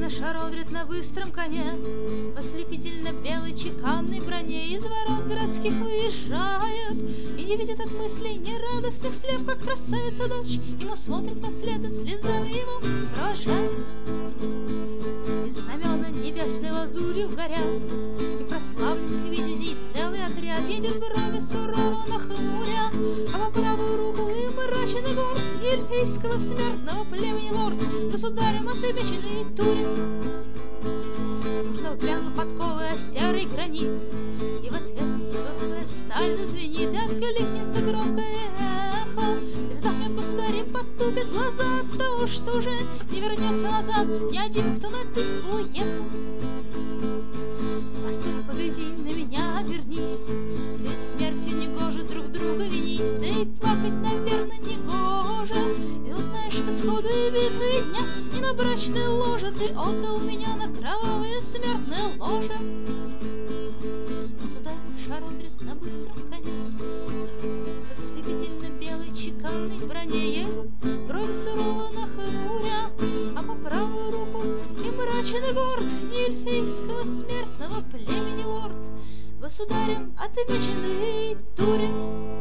Государыня шародрит на быстром коне, в ослепительно белой чеканной броне из ворот городских выезжает, и не видит от мыслей нерадостных слеп, как красавица дочь ему смотрит вслед и слезами его провожает. И знамена небесной лазурью горят, и прославленных визизей целый отряд едет брови сурово нахмуря, а по правую руку и мрачный горд эльфийского смертного племени лорд, государем отмеченный Турин. Дружно грянул подковы о серый гранит, и в ответ суровая сталь зазвенит, и откликнется громкое эхо, и вздохнет государь и потупит глаза от того, что уже не вернется назад ни один, кто на битву уехал. Постой, погляди на меня, обернись, перед смертью негоже друг друга винить, да и плакать, наверное, негоже. И узнаешь к исходу и битвы дня, и на брачное ложе ты отдал меня на кровавое смертное ложе. Государь шародрит на быстром коне, в ослепительно белой чеканной броне едет, брови сурово нахмуря, а по правую руку и мрачен и горд эльфийского смертного племени лорд, государем отмеченный Турин.